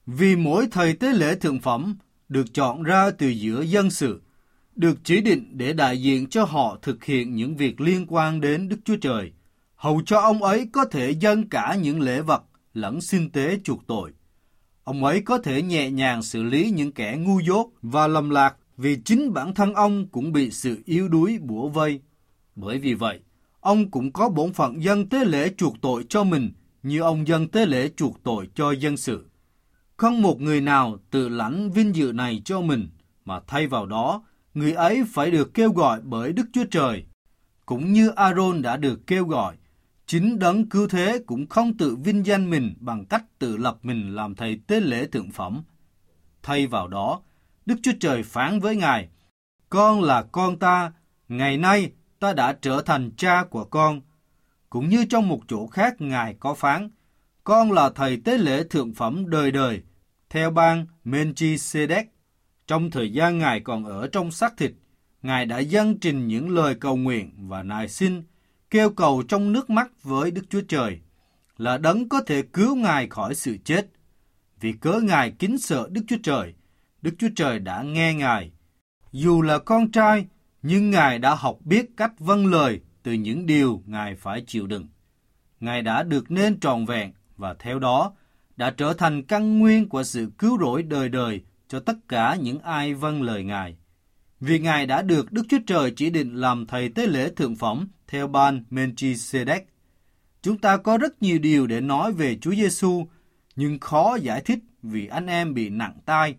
Vì mỗi thầy tế lễ thượng phẩm được chọn ra từ giữa dân sự, được chỉ định để đại diện cho họ thực hiện những việc liên quan đến Đức Chúa Trời, hầu cho ông ấy có thể dâng cả những lễ vật lẫn sinh tế chuộc tội. Ông ấy có thể nhẹ nhàng xử lý những kẻ ngu dốt và lầm lạc, vì chính bản thân ông cũng bị sự yếu đuối bủa vây. Bởi vì vậy, ông cũng có bổn phận dâng tế lễ chuộc tội cho mình như ông dâng tế lễ chuộc tội cho dân sự. Không một người nào tự lãnh vinh dự này cho mình, mà thay vào đó, người ấy phải được kêu gọi bởi Đức Chúa Trời. Cũng như Aaron đã được kêu gọi, chính Đấng Cứu Thế cũng không tự vinh danh mình bằng cách tự lập mình làm thầy tế lễ thượng phẩm. Thay vào đó, Đức Chúa Trời phán với Ngài: "Con là con ta, ngày nay ta đã trở thành cha của con." Cũng như trong một chỗ khác Ngài có phán: "Con là thầy tế lễ thượng phẩm đời đời, theo ban Melchi-sedec." Trong thời gian Ngài còn ở trong xác thịt, Ngài đã dâng trình những lời cầu nguyện và nài xin, kêu cầu trong nước mắt với Đức Chúa Trời, là Đấng có thể cứu Ngài khỏi sự chết. Vì cớ Ngài kính sợ Đức Chúa Trời, Đức Chúa Trời đã nghe Ngài. Dù là con trai, nhưng Ngài đã học biết cách vâng lời từ những điều Ngài phải chịu đựng. Ngài đã được nên trọn vẹn và theo đó đã trở thành căn nguyên của sự cứu rỗi đời đời cho tất cả những ai vâng lời Ngài. Vì Ngài đã được Đức Chúa Trời chỉ định làm thầy tế lễ thượng phẩm theo ban Melchi-sedec. Chúng ta có rất nhiều điều để nói về Chúa Giêsu, nhưng khó giải thích vì anh em bị nặng tai.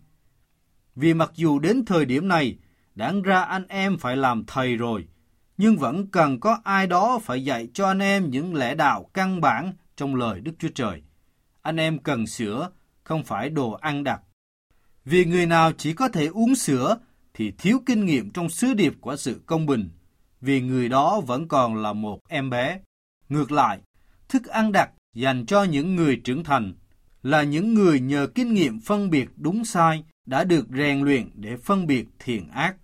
Vì mặc dù đến thời điểm này, đáng ra anh em phải làm thầy rồi, nhưng vẫn cần có ai đó phải dạy cho anh em những lẽ đạo căn bản trong lời Đức Chúa Trời. Anh em cần sữa, không phải đồ ăn đặc. Vì người nào chỉ có thể uống sữa thì thiếu kinh nghiệm trong sứ điệp của sự công bình, vì người đó vẫn còn là một em bé. Ngược lại, thức ăn đặc dành cho những người trưởng thành là những người nhờ kinh nghiệm phân biệt đúng sai đã được rèn luyện để phân biệt thiện ác.